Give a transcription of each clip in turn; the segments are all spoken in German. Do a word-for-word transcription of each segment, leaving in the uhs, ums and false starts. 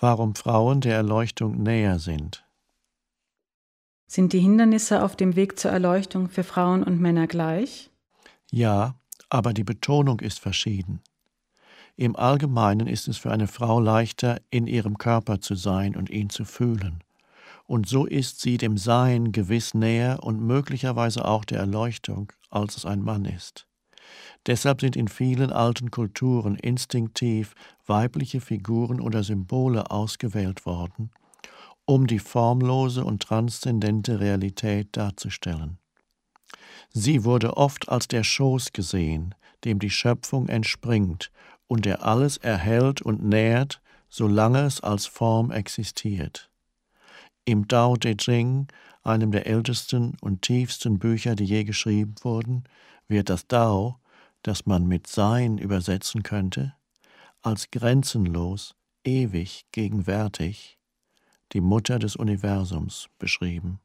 warum Frauen der Erleuchtung näher sind. Sind die Hindernisse auf dem Weg zur Erleuchtung für Frauen und Männer gleich? Ja, aber die Betonung ist verschieden. Im Allgemeinen ist es für eine Frau leichter, in ihrem Körper zu sein und ihn zu fühlen. Und so ist sie dem Sein gewiss näher und möglicherweise auch der Erleuchtung, als es ein Mann ist. Deshalb sind in vielen alten Kulturen instinktiv weibliche Figuren oder Symbole ausgewählt worden, um die formlose und transzendente Realität darzustellen. Sie wurde oft als der Schoß gesehen, dem die Schöpfung entspringt und der alles erhält und nährt, solange es als Form existiert. Im Tao Te Ching, einem der ältesten und tiefsten Bücher, die je geschrieben wurden, wird das Tao, das man mit Sein übersetzen könnte, als grenzenlos, ewig gegenwärtig, die Mutter des Universums beschrieben.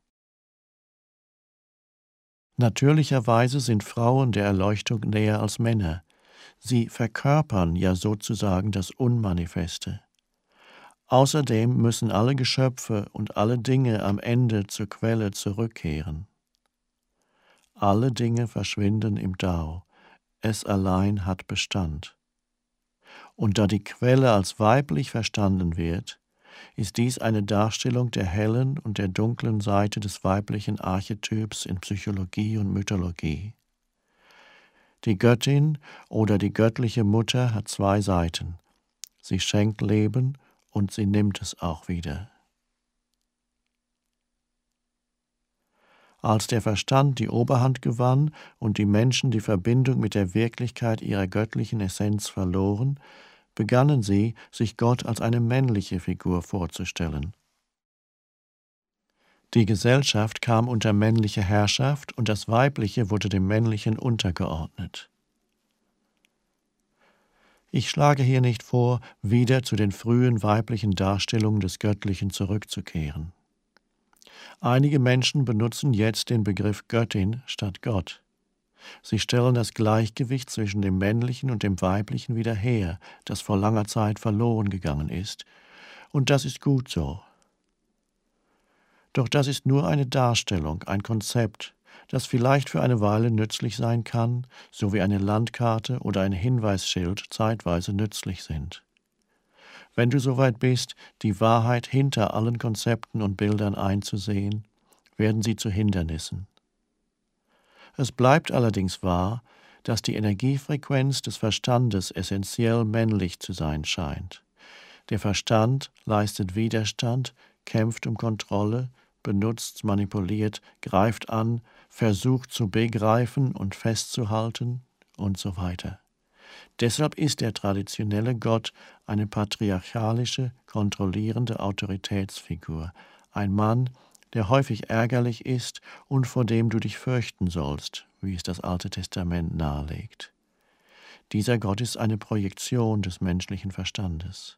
Natürlicherweise sind Frauen der Erleuchtung näher als Männer. Sie verkörpern ja sozusagen das Unmanifeste. Außerdem müssen alle Geschöpfe und alle Dinge am Ende zur Quelle zurückkehren. Alle Dinge verschwinden im Tao, es allein hat Bestand. Und da die Quelle als weiblich verstanden wird, ist dies eine Darstellung der hellen und der dunklen Seite des weiblichen Archetyps in Psychologie und Mythologie. Die Göttin oder die göttliche Mutter hat zwei Seiten. Sie schenkt Leben und sie nimmt es auch wieder. Als der Verstand die Oberhand gewann und die Menschen die Verbindung mit der Wirklichkeit ihrer göttlichen Essenz verloren, begannen sie, sich Gott als eine männliche Figur vorzustellen. Die Gesellschaft kam unter männliche Herrschaft und das Weibliche wurde dem Männlichen untergeordnet. Ich schlage hier nicht vor, wieder zu den frühen weiblichen Darstellungen des Göttlichen zurückzukehren. Einige Menschen benutzen jetzt den Begriff Göttin statt Gott. Sie stellen das Gleichgewicht zwischen dem Männlichen und dem Weiblichen wieder her, das vor langer Zeit verloren gegangen ist. Und das ist gut so. Doch das ist nur eine Darstellung, ein Konzept, das vielleicht für eine Weile nützlich sein kann, so wie eine Landkarte oder ein Hinweisschild zeitweise nützlich sind. Wenn du soweit bist, die Wahrheit hinter allen Konzepten und Bildern einzusehen, werden sie zu Hindernissen. Es bleibt allerdings wahr, dass die Energiefrequenz des Verstandes essentiell männlich zu sein scheint. Der Verstand leistet Widerstand, kämpft um Kontrolle, benutzt, manipuliert, greift an, versucht zu begreifen und festzuhalten und so weiter. Deshalb ist der traditionelle Gott eine patriarchalische, kontrollierende Autoritätsfigur, ein Mann, der häufig ärgerlich ist und vor dem du dich fürchten sollst, wie es das Alte Testament nahelegt. Dieser Gott ist eine Projektion des menschlichen Verstandes.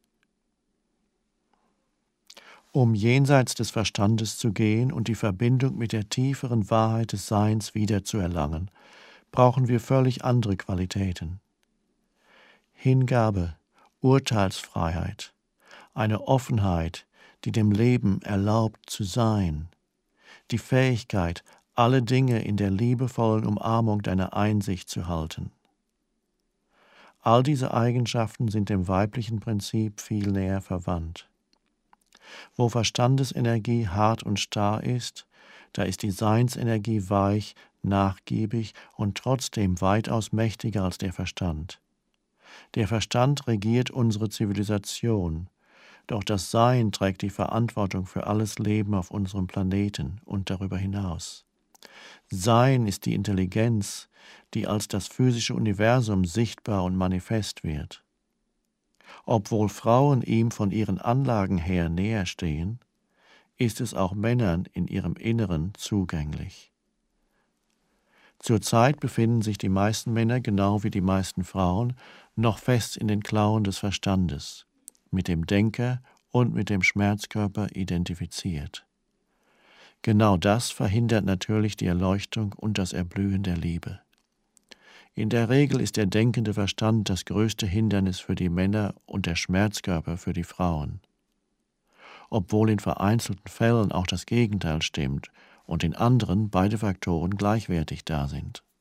Um jenseits des Verstandes zu gehen und die Verbindung mit der tieferen Wahrheit des Seins wiederzuerlangen, brauchen wir völlig andere Qualitäten. Hingabe, Urteilsfreiheit, eine Offenheit, die dem Leben erlaubt zu sein, die Fähigkeit, alle Dinge in der liebevollen Umarmung deiner Einsicht zu halten. All diese Eigenschaften sind dem weiblichen Prinzip viel näher verwandt. Wo Verstandesenergie hart und starr ist, da ist die Seinsenergie weich, nachgiebig und trotzdem weitaus mächtiger als der Verstand. Der Verstand regiert unsere Zivilisation, doch das Sein trägt die Verantwortung für alles Leben auf unserem Planeten und darüber hinaus. Sein ist die Intelligenz, die als das physische Universum sichtbar und manifest wird. Obwohl Frauen ihm von ihren Anlagen her näher stehen, ist es auch Männern in ihrem Inneren zugänglich. Zurzeit befinden sich die meisten Männer, genau wie die meisten Frauen, noch fest in den Klauen des Verstandes, mit dem Denker und mit dem Schmerzkörper identifiziert. Genau das verhindert natürlich die Erleuchtung und das Erblühen der Liebe. In der Regel ist der denkende Verstand das größte Hindernis für die Männer und der Schmerzkörper für die Frauen. obwohl in vereinzelten Fällen auch das Gegenteil stimmt und in anderen beide Faktoren gleichwertig da sind.